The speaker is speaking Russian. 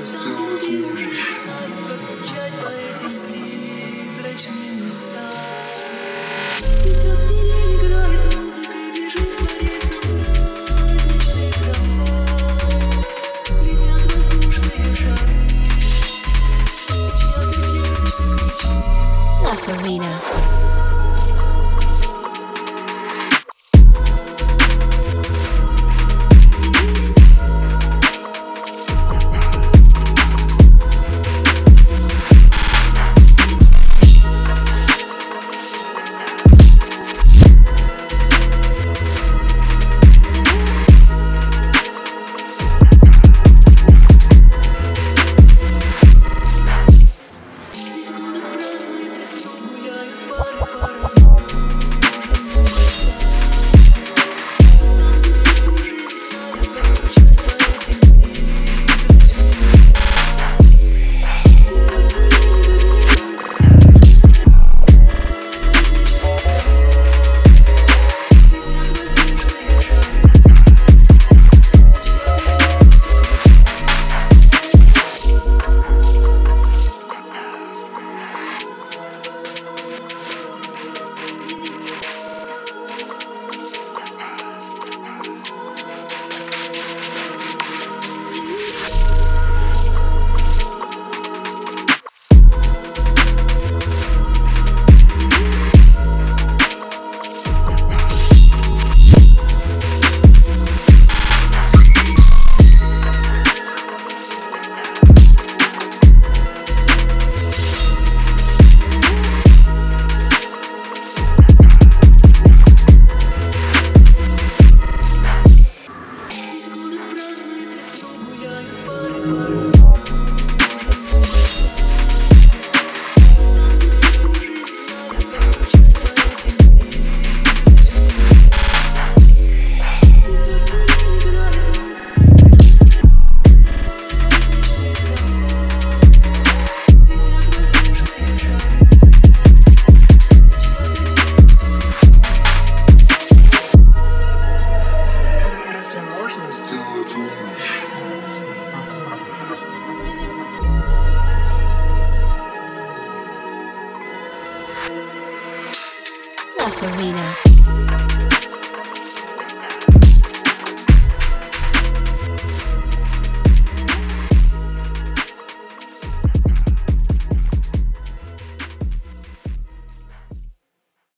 сделать лучше. Знают, как скучать по этим призрачным местам. Цветет сирень, играет музыка, бежит по рельсам праздничный трамвай. Летят воздушные шары, чья-то девочка кричит. Love Arena. Весь город празднует весну, гуляют пары по размноженным гостям. Там, где кружит, знают, как скучать по этим призрачным местам. Цветет сирень, играет музыка, летят воздушные шары, чья-то Весь город празднует весну, гуляют пары по размноженным гостям. Там, где кружит, знают, как скучать по этим призрачным местам. Цветет сирень, играет музыка, праздничный трамвай. Летят воздушные шары, чья-то Разве можно сделать лучше? Love Arena.